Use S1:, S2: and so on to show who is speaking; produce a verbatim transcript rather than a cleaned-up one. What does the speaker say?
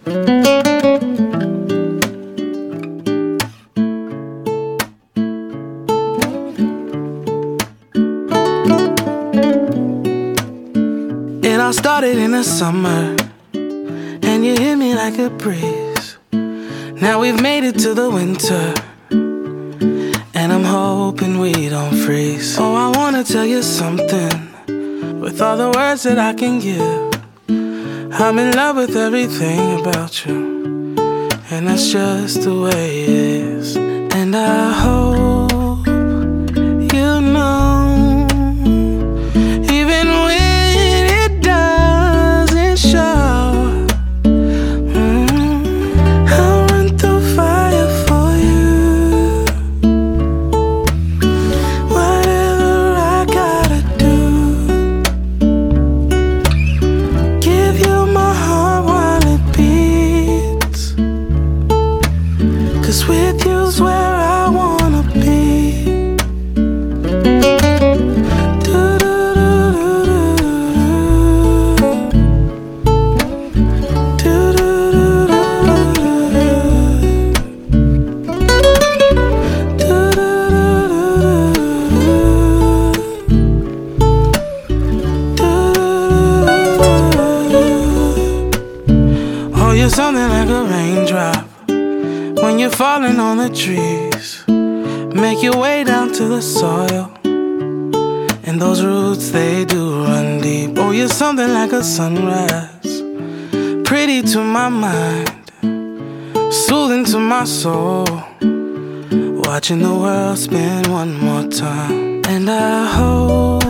S1: It all started in the summer, and you hit me like a breeze. Now we've made it to the winter, and I'm hoping we don't freeze. Oh, I wanna tell you something with all the words that I can give. I'm in love with everything about you, and that's just the way it is. And I hope you know, even when it doesn't show, mm, I'll run through fire for you. Whatever I gotta do, give you my heart while it beats, 'cause with you's where I wanna be. Oh, you're something like a raindrop when you're falling on the trees. Make your way down to the soil, and those roots, they do run deep. Oh, you're something like a sunrise, pretty to my mind, soothing to my soul, watching the world spin one more time. And I hope